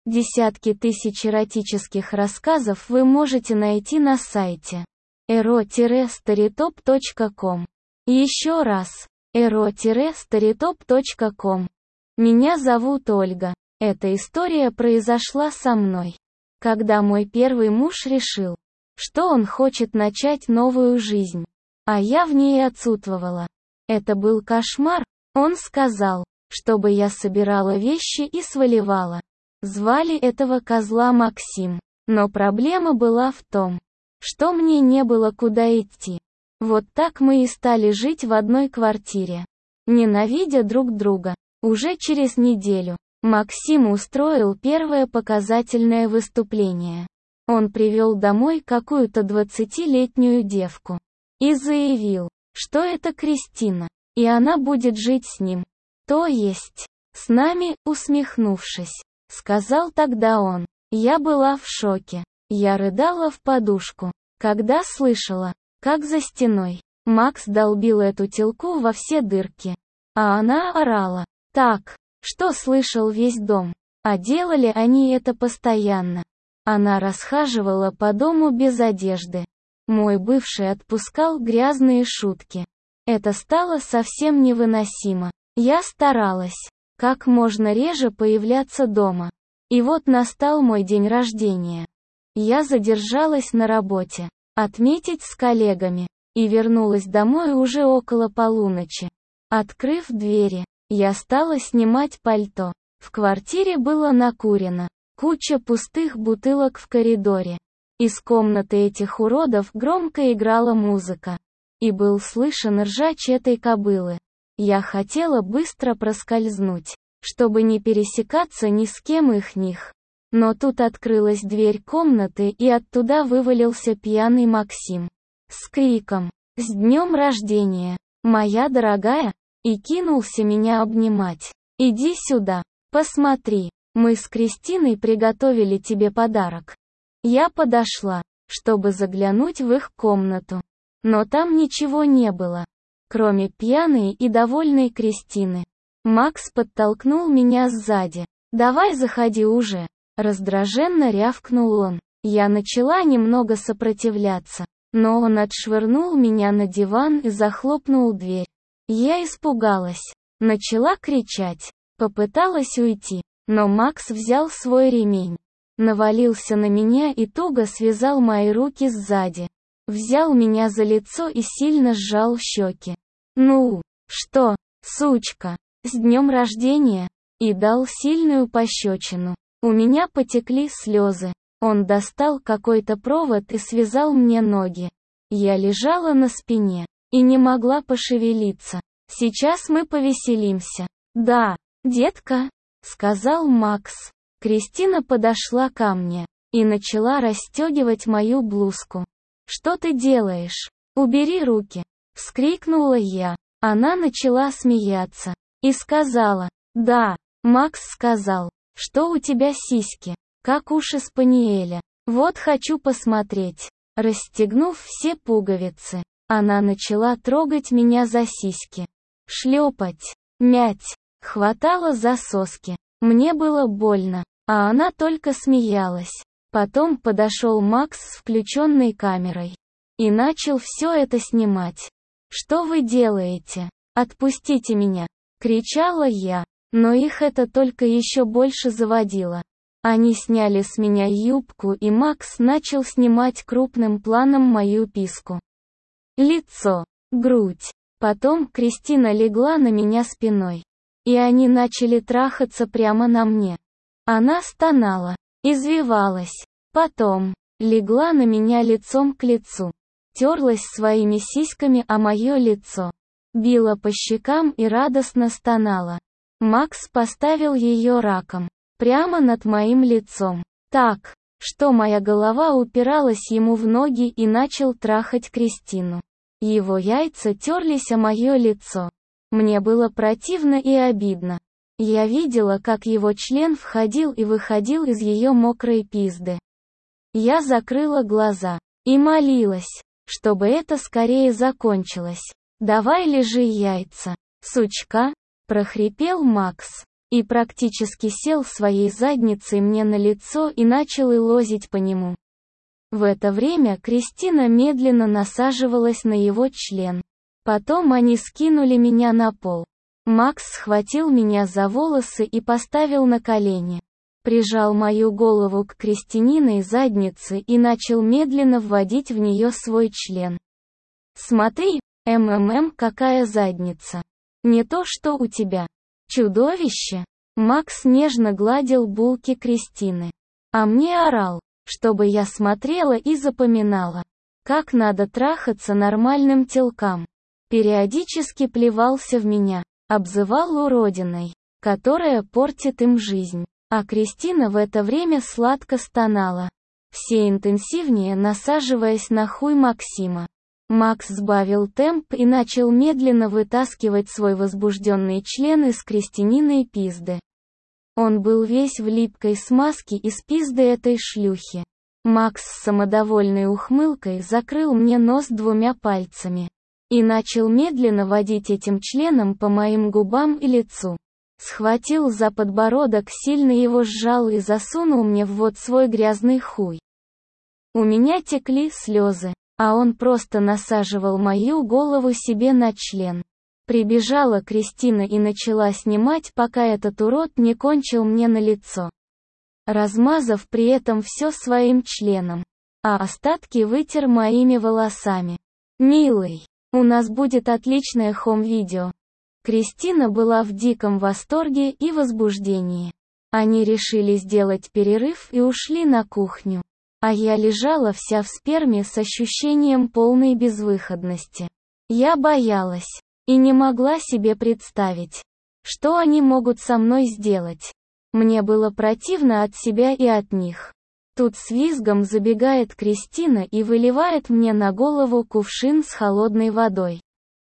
Десятки тысяч эротических рассказов вы можете найти на сайте ero-storytop.com. Еще раз, ero-storytop.com. Меня зовут Ольга. Эта история произошла со мной, когда мой первый муж решил, что он хочет начать новую жизнь, а я в ней отсутствовала. Это был кошмар. Он сказал, чтобы я собирала вещи и сваливала. Звали этого козла Максим. Но проблема была в том, что мне не было куда идти. Вот так мы и стали жить в одной квартире, ненавидя друг друга. Уже через неделю Максим устроил первое показательное выступление. Он привел домой какую-то 20-летнюю девку и заявил, что это Кристина, и она будет жить с ним. То есть, с нами, усмехнувшись, сказал тогда он. Я была в шоке. Я рыдала в подушку, когда слышала, как за стеной Макс долбил эту телку во все дырки. А она орала так, что слышал весь дом. А делали они это постоянно. Она расхаживала по дому без одежды. Мой бывший отпускал грязные шутки. Это стало совсем невыносимо. Я старалась как можно реже появляться дома. И вот настал мой день рождения. Я задержалась на работе, отметить с коллегами, и вернулась домой уже около полуночи. Открыв двери, я стала снимать пальто. В квартире было накурено, куча пустых бутылок в коридоре. Из комнаты этих уродов громко играла музыка. И был слышен ржач этой кобылы. Я хотела быстро проскользнуть, чтобы не пересекаться ни с кем их них. Но тут открылась дверь комнаты, и оттуда вывалился пьяный Максим. С криком «С днем рождения, моя дорогая!» и кинулся меня обнимать. «Иди сюда, посмотри, мы с Кристиной приготовили тебе подарок». Я подошла, чтобы заглянуть в их комнату. Но там ничего не было, кроме пьяной и довольной Кристины. Макс подтолкнул меня сзади. «Давай заходи уже!» Раздраженно рявкнул он. Я начала немного сопротивляться, но он отшвырнул меня на диван и захлопнул дверь. Я испугалась, начала кричать, попыталась уйти, но Макс взял свой ремень, навалился на меня и туго связал мои руки сзади. Взял меня за лицо и сильно сжал щеки. «Ну, что, сучка, с днем рождения!» И дал сильную пощечину. У меня потекли слезы. Он достал какой-то провод и связал мне ноги. Я лежала на спине и не могла пошевелиться. «Сейчас мы повеселимся». «Да, детка», — сказал Макс. Кристина подошла ко мне и начала расстегивать мою блузку. «Что ты делаешь? Убери руки!» — вскрикнула я. Она начала смеяться и сказала: «Да, Макс сказал, что у тебя сиськи, как уши спаниеля. Вот хочу посмотреть». Расстегнув все пуговицы, она начала трогать меня за сиськи, шлепать, мять, хватала за соски. Мне было больно, а она только смеялась. Потом подошел Макс с включенной камерой и начал все это снимать. «Что вы делаете? Отпустите меня!» — кричала я, но их это только еще больше заводило. Они сняли с меня юбку, и Макс начал снимать крупным планом мою писку. Лицо, грудь. Потом Кристина легла на меня спиной, и они начали трахаться прямо на мне. Она стонала, извивалась, потом легла на меня лицом к лицу, терлась своими сиськами о мое лицо, била по щекам и радостно стонала. Макс поставил ее раком, прямо над моим лицом, так, что моя голова упиралась ему в ноги, и начал трахать Кристину. Его яйца терлись о мое лицо. Мне было противно и обидно. Я видела, как его член входил и выходил из ее мокрой пизды. Я закрыла глаза и молилась, чтобы это скорее закончилось. «Давай лежи, яйца, сучка!» — прохрипел Макс. и практически сел своей задницей мне на лицо и начал илозить по нему. В это время Кристина медленно насаживалась на его член. Потом они скинули меня на пол. Макс схватил меня за волосы и поставил на колени. Прижал мою голову к Кристининой заднице и начал медленно вводить в нее свой член. «Смотри, какая задница. Не то что у тебя. Чудовище!» Макс нежно гладил булки Кристины. А мне орал, чтобы я смотрела и запоминала, как надо трахаться нормальным телкам. Периодически плевался в меня, обзывал уродиной, которая портит им жизнь. А Кристина в это время сладко стонала, все интенсивнее насаживаясь на хуй Максима. Макс сбавил темп и начал медленно вытаскивать свой возбужденный член из Кристининой пизды. Он был весь в липкой смазке из пизды этой шлюхи. Макс с самодовольной ухмылкой закрыл мне нос 2 пальцами и начал медленно водить этим членом по моим губам и лицу. Схватил за подбородок, сильно его сжал и засунул мне в рот свой грязный хуй. У меня текли слезы, а он просто насаживал мою голову себе на член. Прибежала Кристина и начала снимать, пока этот урод не кончил мне на лицо, размазав при этом все своим членом, а остатки вытер моими волосами. «Милый, у нас будет отличное хом-видео». Кристина была в диком восторге и возбуждении. Они решили сделать перерыв и ушли на кухню. А я лежала вся в сперме с ощущением полной безвыходности. Я боялась и не могла себе представить, что они могут со мной сделать. Мне было противно от себя и от них. Тут с визгом забегает Кристина и выливает мне на голову кувшин с холодной водой.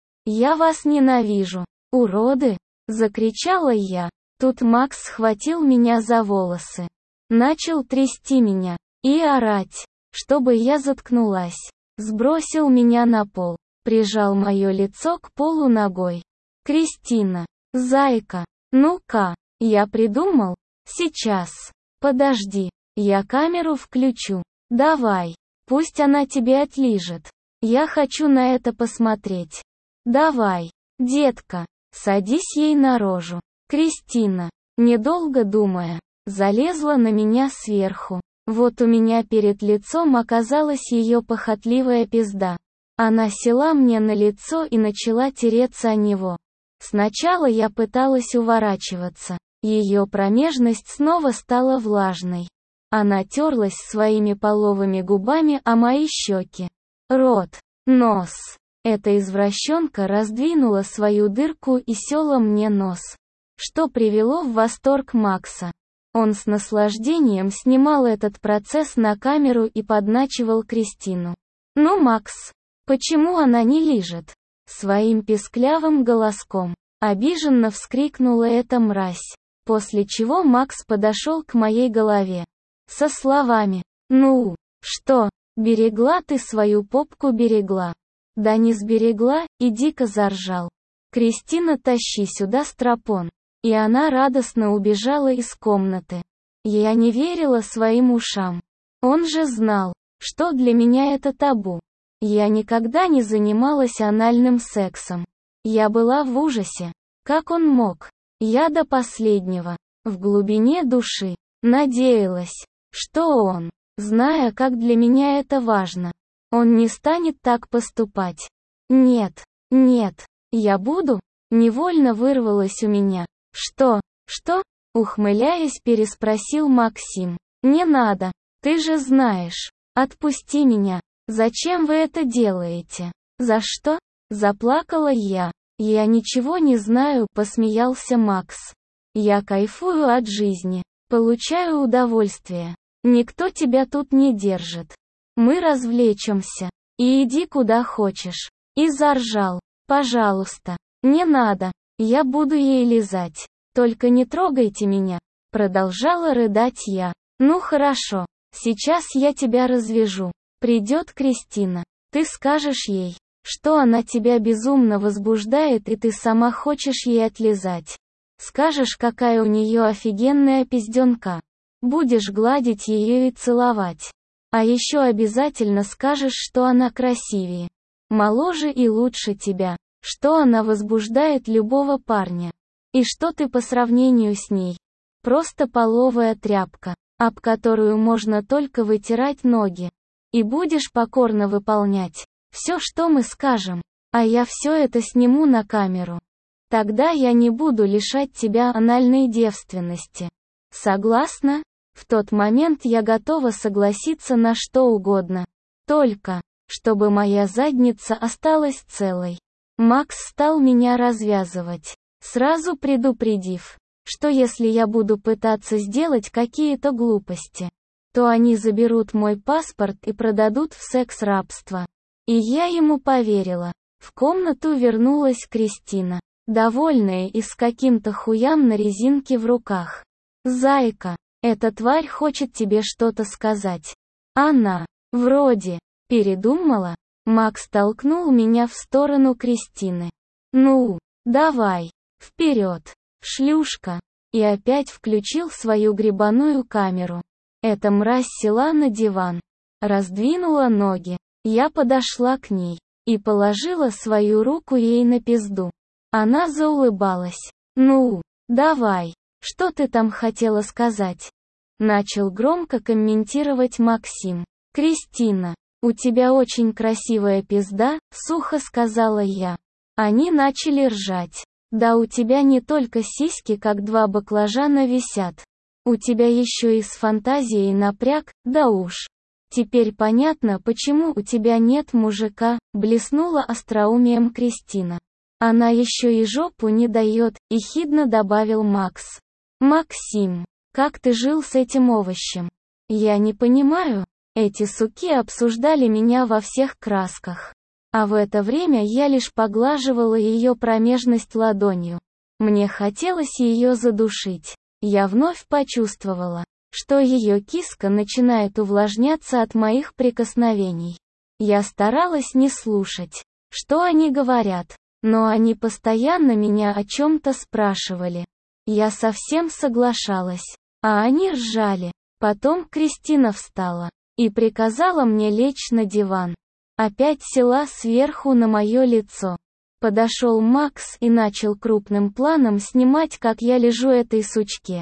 «Я вас ненавижу, уроды!» — закричала я. Тут Макс схватил меня за волосы, начал трясти меня и орать, чтобы я заткнулась. Сбросил меня на пол, прижал мое лицо к полу ногой. «Кристина, зайка, ну-ка, я придумал, сейчас, подожди, я камеру включу, давай, пусть она тебе отлижет, я хочу на это посмотреть. Давай, детка, садись ей на рожу». Кристина, недолго думая, залезла на меня сверху. Вот у меня перед лицом оказалась ее похотливая пизда. Она села мне на лицо и начала тереться о него. Сначала я пыталась уворачиваться. Ее промежность снова стала влажной. Она терлась своими половыми губами о мои щеки, рот, нос. Эта извращенка раздвинула свою дырку и села мне нос, что привело в восторг Макса. Он с наслаждением снимал этот процесс на камеру и подначивал Кристину. «Ну, Макс, почему она не лижет?» Своим писклявым голоском обиженно вскрикнула эта мразь, после чего Макс подошел к моей голове со словами: «Ну, что, берегла ты свою попку, берегла?» «Да не сберегла», и дико заржал. «Кристина, тащи сюда стропон». И она радостно убежала из комнаты. Я не верила своим ушам. Он же знал, что для меня это табу. Я никогда не занималась анальным сексом. Я была в ужасе. Как он мог? Я до последнего, в глубине души, надеялась, что он, зная, как для меня это важно, он не станет так поступать. Нет, нет, я буду, невольно вырвалось у меня. «Что? Что?» — ухмыляясь, переспросил Максим. «Не надо, ты же знаешь. Отпусти меня. Зачем вы это делаете?» «За что?» — заплакала я. «Я ничего не знаю», — посмеялся Макс. «Я кайфую от жизни, получаю удовольствие. Никто тебя тут не держит. Мы развлечемся. И иди куда хочешь». И заржал. «Пожалуйста, не надо. Я буду ей лизать. Только не трогайте меня», — продолжала рыдать я. «Ну хорошо, сейчас я тебя развяжу. Придет Кристина. Ты скажешь ей, что она тебя безумно возбуждает и ты сама хочешь ей отлизать. Скажешь, какая у нее офигенная пизденка. Будешь гладить ее и целовать. А еще обязательно скажешь, что она красивее, моложе и лучше тебя, что она возбуждает любого парня. И что ты по сравнению с ней просто половая тряпка, об которую можно только вытирать ноги. И будешь покорно выполнять все, что мы скажем, а я все это сниму на камеру. Тогда я не буду лишать тебя анальной девственности. Согласна? В тот момент я готова согласиться на что угодно. Только, чтобы моя задница осталась целой. Макс стал меня развязывать, сразу предупредив, что если я буду пытаться сделать какие-то глупости, то они заберут мой паспорт и продадут в секс-рабство. И я ему поверила. В комнату вернулась Кристина, довольная и с каким-то хуям на резинке в руках. «Зайка, эта тварь хочет тебе что-то сказать». Она, вроде, передумала. Макс толкнул меня в сторону Кристины. «Ну, давай, вперед, шлюшка!» И опять включил свою гребаную камеру. Эта мразь села на диван, раздвинула ноги. Я подошла к ней и положила свою руку ей на пизду. Она заулыбалась. «Ну, давай, что ты там хотела сказать?» Начал громко комментировать Максим. «Кристина, у тебя очень красивая пизда», — сухо сказала я. Они начали ржать. «Да у тебя не только сиськи как два баклажана висят. У тебя еще и с фантазией напряг, да уж. Теперь понятно, почему у тебя нет мужика», — блеснула остроумием Кристина. «Она еще и жопу не дает», — ехидно добавил Макс. «Максим, как ты жил с этим овощем? Я не понимаю». Эти суки обсуждали меня во всех красках. А в это время я лишь поглаживала ее промежность ладонью. Мне хотелось ее задушить. Я вновь почувствовала, что ее киска начинает увлажняться от моих прикосновений. Я старалась не слушать, что они говорят, но они постоянно меня о чем-то спрашивали. Я совсем соглашалась, а они ржали. Потом Кристина встала и приказала мне лечь на диван. Опять села сверху на мое лицо. Подошел Макс и начал крупным планом снимать, как я лежу этой сучке.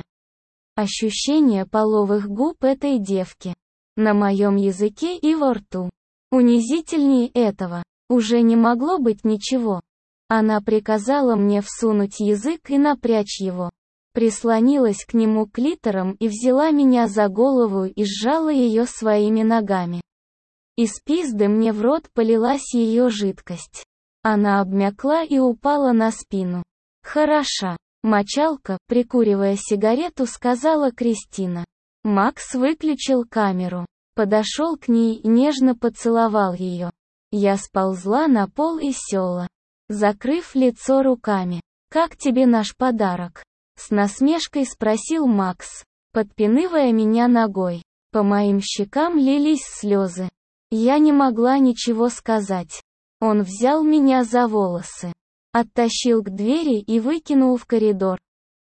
Ощущение половых губ этой девки на моем языке и во рту. Унизительнее этого уже не могло быть ничего. Она приказала мне всунуть язык и напрячь его. Прислонилась к нему клитором и взяла меня за голову и сжала ее своими ногами. Из пизды мне в рот полилась ее жидкость. Она обмякла и упала на спину. «Хороша, мочалка», — прикуривая сигарету, сказала Кристина. Макс выключил камеру, подошел к ней и нежно поцеловал ее. Я сползла на пол и села, закрыв лицо руками. «Как тебе наш подарок?» С насмешкой спросил Макс, подпинывая меня ногой. По моим щекам лились слезы. Я не могла ничего сказать. Он взял меня за волосы, оттащил к двери и выкинул в коридор.